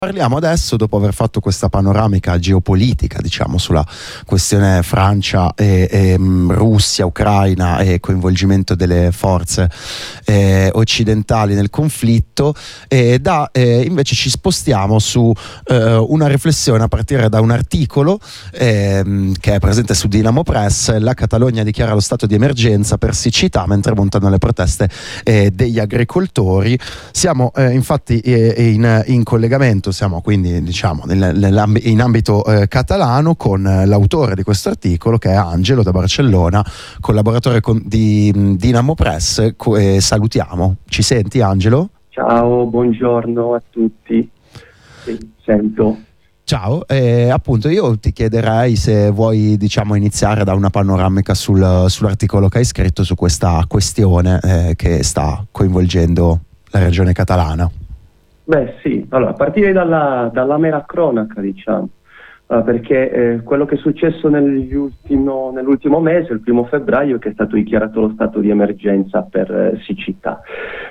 Parliamo adesso, dopo aver fatto questa panoramica geopolitica, diciamo, sulla questione Francia e Russia, Ucraina e coinvolgimento delle forze occidentali nel conflitto, invece ci spostiamo su una riflessione a partire da un articolo che è presente su Dinamo Press. La Catalogna dichiara lo stato di emergenza per siccità mentre montano le proteste degli agricoltori. Siamo infatti in collegamento. Siamo quindi, diciamo, in ambito catalano con l'autore di questo articolo, che è Angelo da Barcellona, collaboratore di Dinamo Press. Salutiamo. Ci senti, Angelo? Ciao, buongiorno a tutti. Sì, sento. Ciao, appunto io ti chiederei se vuoi, diciamo, iniziare da una panoramica sull'articolo che hai scritto su questa questione che sta coinvolgendo la regione catalana. Beh sì, allora, a partire dalla mera cronaca, diciamo, perché quello che è successo nell'ultimo mese, il 1° febbraio, che è stato dichiarato lo stato di emergenza per siccità,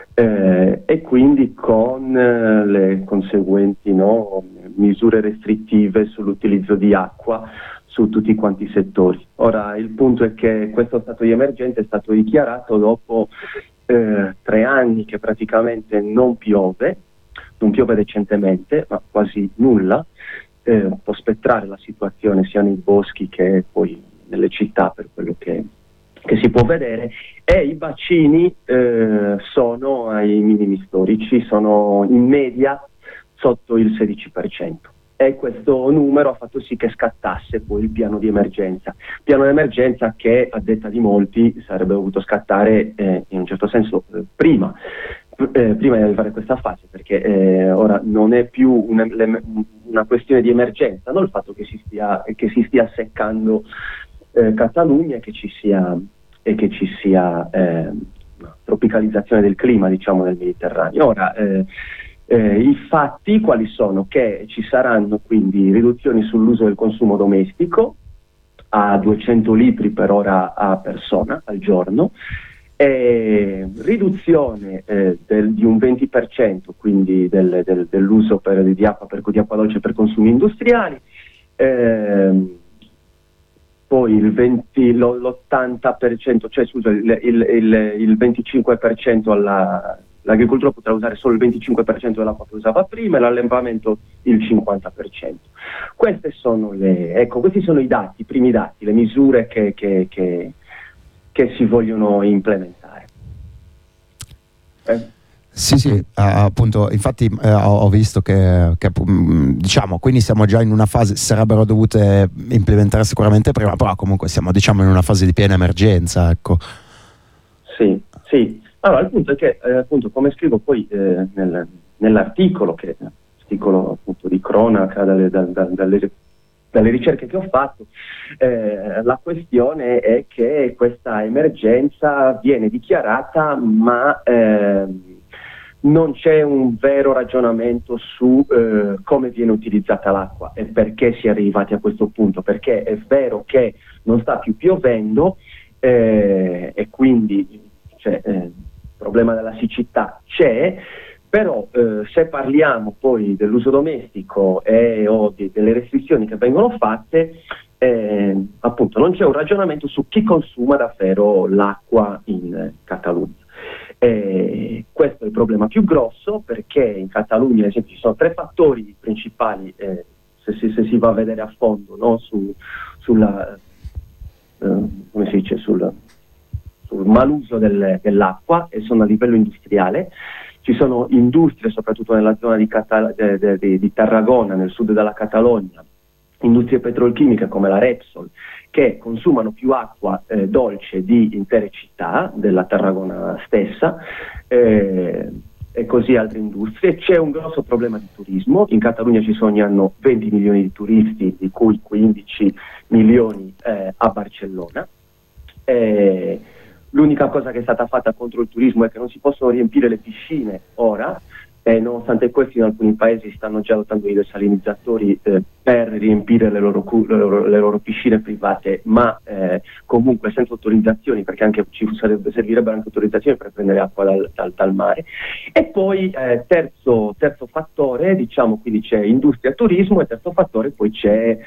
e quindi con le conseguenti misure restrittive sull'utilizzo di acqua su tutti quanti i settori. Ora, il punto è che questo stato di emergenza è stato dichiarato dopo 3 anni che praticamente non piove decentemente, ma quasi nulla. Un po' spettrale la situazione sia nei boschi che poi nelle città, per quello che si può vedere, e i bacini sono ai minimi storici, sono in media sotto il 16%. E questo numero ha fatto sì che scattasse poi il piano di emergenza. Piano di emergenza che, a detta di molti, sarebbe dovuto scattare in un certo senso prima di arrivare a questa fase, perché ora non è più una questione di emergenza, non il fatto che si stia seccando Catalogna e che ci sia tropicalizzazione del clima, diciamo, nel Mediterraneo. Ora, i fatti quali sono? Che ci saranno quindi riduzioni sull'uso del consumo domestico a 200 litri per ora a persona al giorno, riduzione di un 20% quindi dell'uso di acqua dolce per consumi industriali, poi l'80%, cioè scusa, il 25% l'agricoltura potrà usare solo il 25% dell'acqua che usava prima e l'allevamento il 50%. Questi sono i dati, i primi dati, le misure che si vogliono implementare. Sì, appunto, infatti ho visto che diciamo, quindi siamo già in una fase, sarebbero dovute implementare sicuramente prima, però comunque siamo, diciamo, in una fase di piena emergenza, ecco. Sì. Allora, il punto è che, appunto, come scrivo poi nell'articolo, che è un articolo appunto di cronaca dalle ricerche che ho fatto, la questione è che questa emergenza viene dichiarata, ma non c'è un vero ragionamento su come viene utilizzata l'acqua e perché si è arrivati a questo punto, perché è vero che non sta più piovendo e quindi il problema della siccità c'è. Però se parliamo poi dell'uso domestico o delle restrizioni che vengono fatte, appunto non c'è un ragionamento su chi consuma davvero l'acqua in Catalogna. Questo è il problema più grosso, perché in Catalogna, ad esempio, ci sono 3 fattori principali, se si va a vedere a fondo, no? Come si dice, sul maluso dell'acqua, e sono a livello industriale. Ci sono industrie, soprattutto nella zona di Tarragona, nel sud della Catalogna, industrie petrolchimiche come la Repsol, che consumano più acqua dolce di intere città della Tarragona stessa, e così altre industrie. C'è un grosso problema di turismo. In Catalogna ci sono ogni anno 20 milioni di turisti, di cui 15 milioni a Barcellona. L'unica cosa che è stata fatta contro il turismo è che non si possono riempire le piscine ora, nonostante questo in alcuni paesi stanno già adottando i desalinizzatori per riempire le loro piscine private, ma comunque senza autorizzazioni, perché anche servirebbero anche autorizzazioni per prendere acqua dal mare. E poi terzo fattore, diciamo, quindi c'è industria e turismo, e terzo fattore poi c'è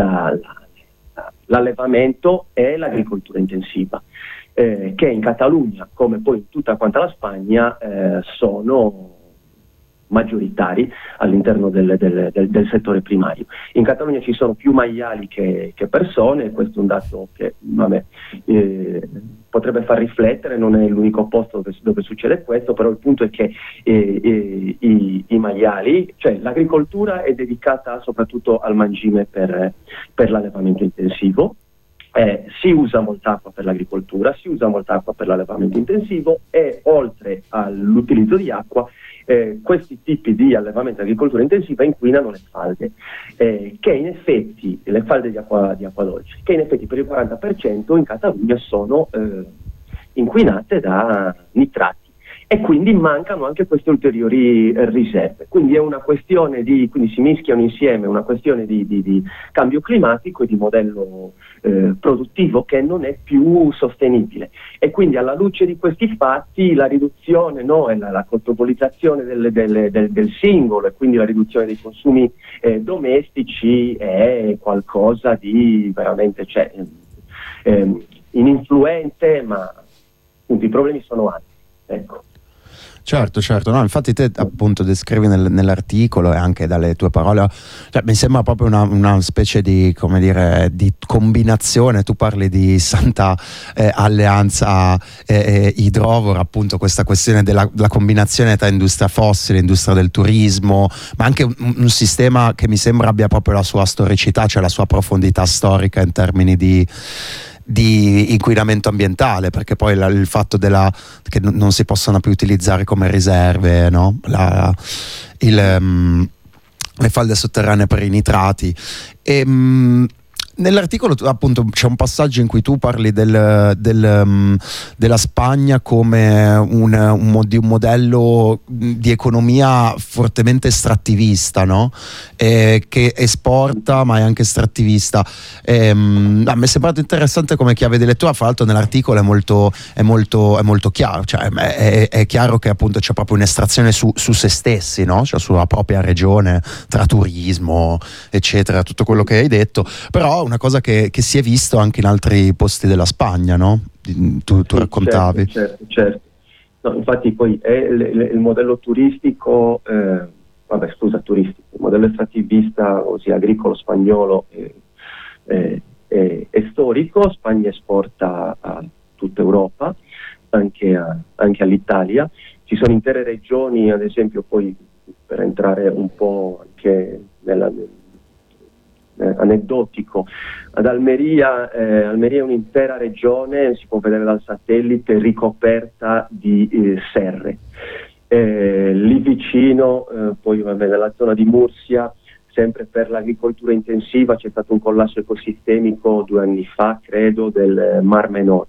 l'allevamento e l'agricoltura intensiva, che in Catalogna, come poi in tutta quanta la Spagna, sono maggioritari all'interno del settore primario. In Catalogna ci sono più maiali che persone, questo è un dato che potrebbe far riflettere, non è l'unico posto dove succede questo, però il punto è che i maiali, cioè l'agricoltura è dedicata soprattutto al mangime per l'allevamento intensivo. Si usa molta acqua per l'agricoltura, si usa molta acqua per l'allevamento intensivo, e oltre all'utilizzo di acqua, questi tipi di allevamento e agricoltura intensiva inquinano le falde, che in effetti, le falde di acqua dolce, che in effetti per il 40% in Catalogna sono inquinate da nitrati, e quindi mancano anche queste ulteriori riserve. Quindi è una questione quindi si mischiano insieme una questione di cambio climatico e di modello produttivo che non è più sostenibile. E quindi alla luce di questi fatti la riduzione e la cosmopolizzazione del singolo, e quindi la riduzione dei consumi domestici, è qualcosa di veramente ininfluente, ma appunto i problemi sono altri. Ecco. Certo, no, infatti te appunto descrivi nell'articolo, e anche dalle tue parole, mi sembra proprio una specie di, come dire, di combinazione. Tu parli di Santa Alleanza idrovora, appunto questa questione della combinazione tra industria fossile, industria del turismo, ma anche un sistema che mi sembra abbia proprio la sua storicità, cioè la sua profondità storica in termini di inquinamento ambientale, perché poi il fatto che non si possono più utilizzare come riserve, no? Le falde sotterranee per i nitrati. Nell'articolo appunto c'è un passaggio in cui tu parli della Spagna come di un modello di economia fortemente estrattivista, no? Che esporta ma è anche estrattivista. Mi è sembrato interessante come chiave di lettura. Fra l'altro nell'articolo è molto chiaro, cioè è chiaro che appunto c'è proprio un'estrazione su se stessi, no? Cioè sulla propria regione, tra turismo eccetera, tutto quello che hai detto, però una cosa che si è visto anche in altri posti della Spagna, no? Tu raccontavi. Certo. No, infatti poi è il modello turistico, turistico, il modello estrattivista, ossia agricolo spagnolo, è storico. Spagna esporta a tutta Europa, anche all'Italia. Ci sono intere regioni, ad esempio, poi per entrare un po' anche aneddotico, ad Almeria è un'intera regione, si può vedere dal satellite, ricoperta di serre. Lì vicino, poi nella zona di Mursia, sempre per l'agricoltura intensiva, c'è stato un collasso ecosistemico 2 anni fa, credo, del Mar Menor.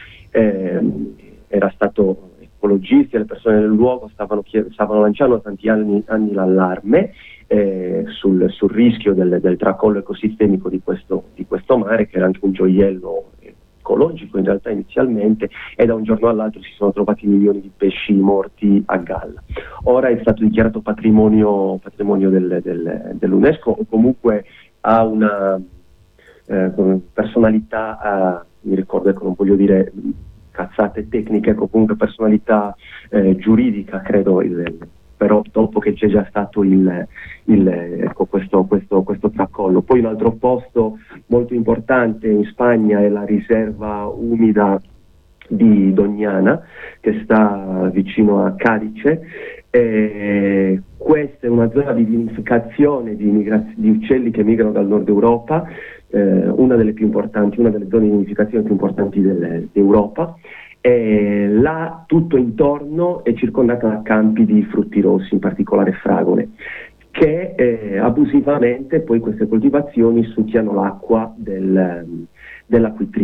Era stato ecologisti e le persone del luogo stavano lanciando tanti anni l'allarme sul rischio del tracollo ecosistemico di questo mare, che era anche un gioiello ecologico in realtà inizialmente, e da un giorno all'altro si sono trovati milioni di pesci morti a galla. Ora è stato dichiarato patrimonio dell'UNESCO, o comunque ha una personalità, mi ricordo, ecco, non voglio dire cazzate tecniche, comunque personalità giuridica, credo, però dopo che c'è già stato questo tracollo. Poi un altro posto molto importante in Spagna è la riserva umida di Doñana, che sta vicino a Cadice. Questa è una zona di vinificazione di uccelli che migrano dal nord Europa, una delle zone di vinificazione più importanti d'Europa. Là tutto intorno è circondato da campi di frutti rossi, in particolare fragole, che abusivamente poi queste coltivazioni succhiano l'acqua dell'acquitrino.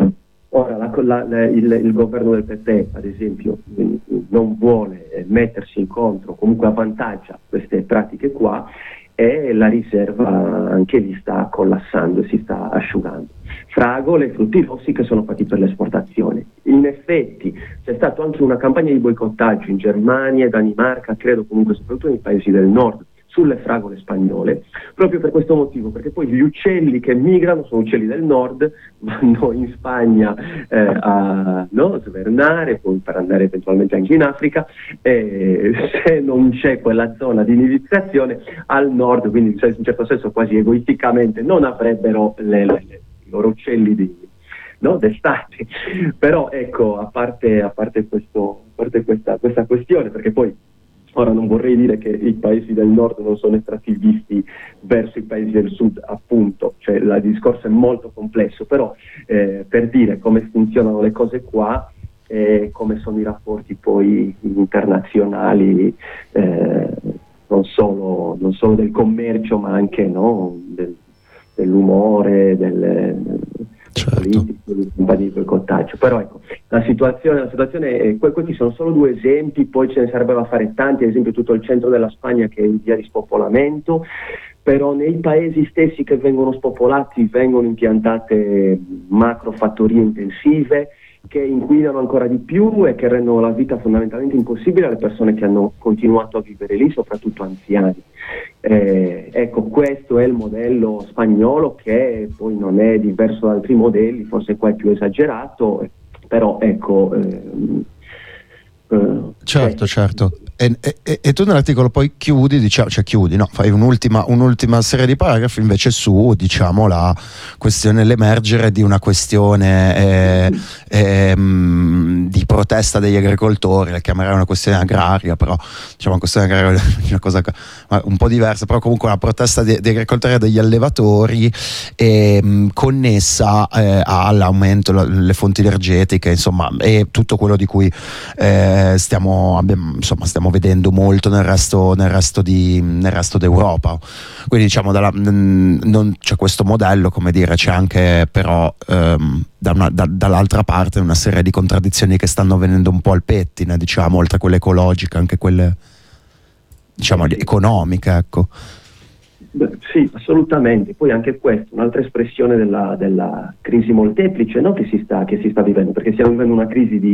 Ora, il governo del PP, ad esempio, non vuole mettersi in contro, comunque avvantaggia queste pratiche qua, e la riserva anche lì sta collassando, si sta asciugando. Fragole e frutti rossi che sono fatti per l'esportazione. In effetti c'è stata anche una campagna di boicottaggio in Germania, Danimarca, credo comunque soprattutto nei paesi del nord, sulle fragole spagnole, proprio per questo motivo, perché poi gli uccelli che migrano sono uccelli del nord, vanno in Spagna a svernare, poi per andare eventualmente anche in Africa, se non c'è quella zona di nidificazione al nord, quindi in un certo senso quasi egoisticamente non avrebbero i loro uccelli d'estate. Però ecco, a parte questa questione, perché poi ora non vorrei dire che i paesi del nord non sono estrattivisti verso i paesi del sud, appunto, cioè il discorso è molto complesso, però per dire come funzionano le cose qua, come sono i rapporti poi internazionali, non solo del commercio, ma anche dell'umore, politico, di boicottaggio. Però ecco, la situazione è, questi sono solo due esempi, poi ce ne sarebbero da fare tanti, ad esempio tutto il centro della Spagna che è in via di spopolamento, però nei paesi stessi che vengono spopolati vengono impiantate macrofattorie intensive che inquinano ancora di più e che rendono la vita fondamentalmente impossibile alle persone che hanno continuato a vivere lì, soprattutto anziani. Ecco, questo è il modello spagnolo, che poi non è diverso da altri modelli, forse qua è più esagerato, però ecco... Certo. E tu nell'articolo poi fai un'ultima serie di paragrafi invece su, diciamo, la questione, l'emergere di una questione di protesta degli agricoltori, la chiamerei una questione agraria, però diciamo una questione agraria è una cosa un po' diversa, però comunque una protesta degli agricoltori e degli allevatori connessa all'aumento delle fonti energetiche, insomma, e tutto quello di cui stiamo vedendo molto nel resto d'Europa. Quindi diciamo non c'è questo modello, come dire, c'è anche però dall'altra parte una serie di contraddizioni che stanno venendo un po' al pettine, diciamo, oltre a quelle ecologiche, anche quelle, diciamo, economiche, ecco. Sì, assolutamente. Poi anche questa, un'altra espressione della crisi molteplice, no? che si sta vivendo, perché stiamo vivendo una crisi di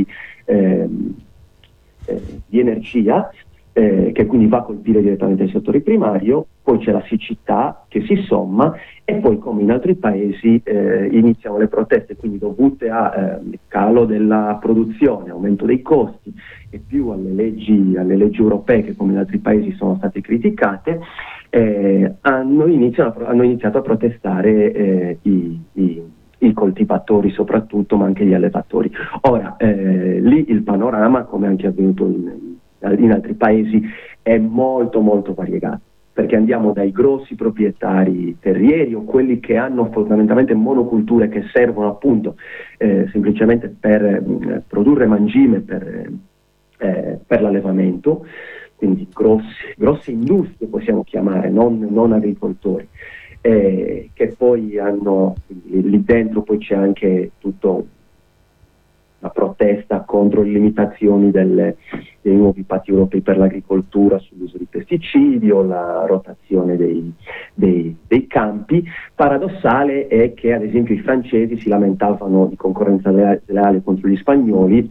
energia, che quindi va a colpire direttamente il settore primario, poi c'è la siccità che si somma, e poi, come in altri paesi, iniziano le proteste, quindi dovute a calo della produzione, aumento dei costi e più alle leggi europee, che come in altri paesi sono state criticate. Hanno iniziato a protestare i coltivatori soprattutto, ma anche gli allevatori. Ora, lì il panorama, come anche avvenuto in altri paesi, è molto molto variegato, perché andiamo dai grossi proprietari terrieri o quelli che hanno fondamentalmente monoculture che servono appunto semplicemente per produrre mangime per l'allevamento, quindi grosse industrie possiamo chiamare, non agricoltori, che poi hanno, lì dentro poi c'è anche tutto la protesta contro le limitazioni dei nuovi patti europei per l'agricoltura sull'uso di pesticidi o la rotazione dei campi. Paradossale è che ad esempio i francesi si lamentavano di concorrenza leale contro gli spagnoli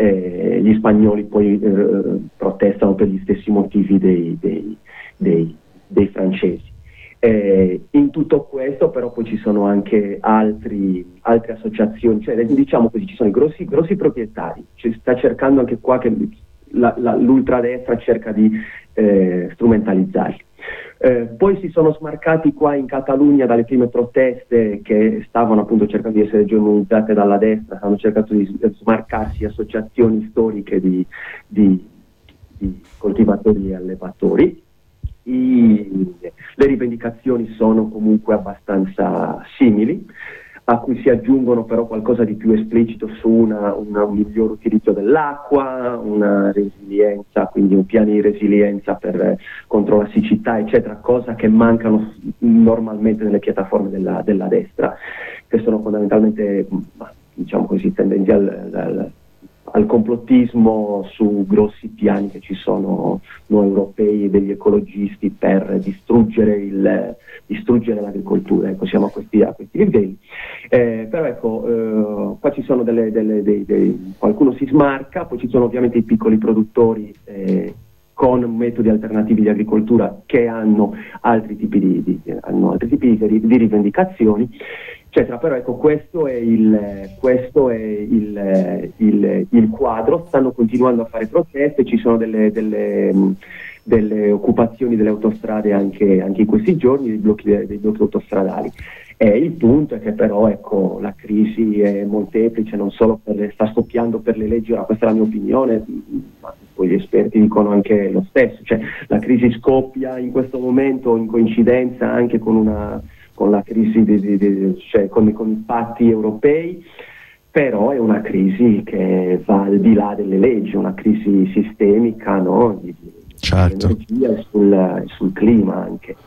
poi protestano per gli stessi motivi dei francesi. In tutto questo però poi ci sono anche altre associazioni, cioè diciamo così, ci sono i grossi proprietari, ci sta cercando anche qua che l'ultradestra cerca di strumentalizzarli. Poi si sono smarcati qua in Catalogna dalle prime proteste che stavano appunto cercando di essere genuinizzate dalla destra, hanno cercato di smarcarsi associazioni storiche di coltivatori e allevatori. Le rivendicazioni sono comunque abbastanza simili, a cui si aggiungono però qualcosa di più esplicito su un miglior utilizzo dell'acqua, una resilienza, quindi un piano di resilienza contro la siccità, eccetera, cosa che mancano normalmente nelle piattaforme della destra, che sono fondamentalmente diciamo così, tendenti al complottismo su grossi piani che ci sono noi europei e degli ecologisti per distruggere l'agricoltura. Ecco, siamo a questi livelli. Però ecco, qua ci sono qualcuno si smarca, poi ci sono ovviamente i piccoli produttori con metodi alternativi di agricoltura che hanno altri tipi di rivendicazioni, eccetera. Però ecco, questo è il quadro. Stanno continuando a fare proteste, ci sono delle occupazioni delle autostrade anche in questi giorni, dei blocchi autostradali. Il punto è che però ecco, la crisi è molteplice, non solo sta scoppiando per le leggi. Ora, questa è la mia opinione, ma poi gli esperti dicono anche lo stesso, cioè la crisi scoppia in questo momento in coincidenza anche con la crisi cioè con i patti europei, però è una crisi che va al di là delle leggi, una crisi sistemica, no? Certo. Dell'energia e sul clima anche.